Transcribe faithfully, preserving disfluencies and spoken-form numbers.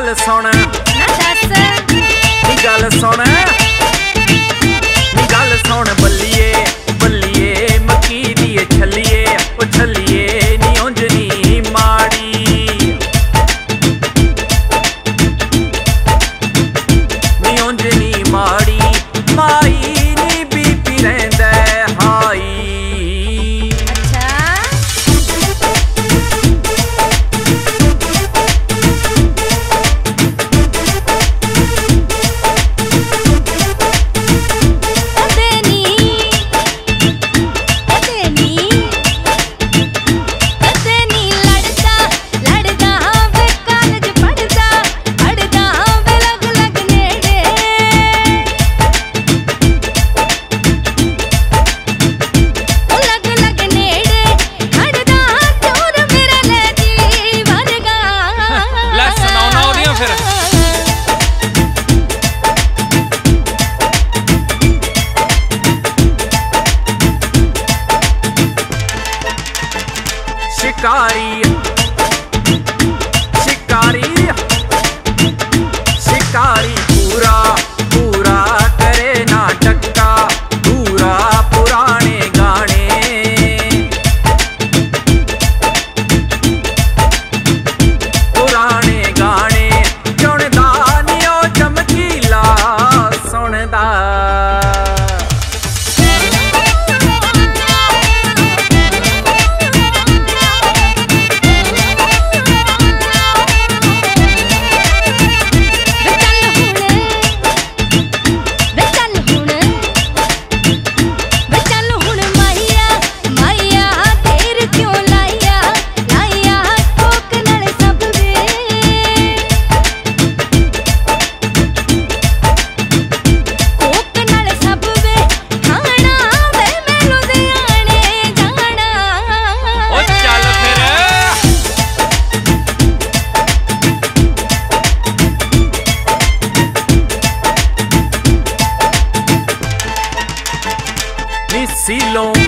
गल सुन नी गल सुन नी गल सुन बल्लिए बल्लिए मक्की दिए छलिए ओ छलिए नी उंज नी माड़ी नी उंज नी माड़ी माई नी बीपी रहिंदा हाई। शिकारी शिकारी शिकारी पूरा पूरा करे ना टक्का पूरा पुराने गाने पुराने गाने सुनदा नी ओ चमकीला सुनदा सीलों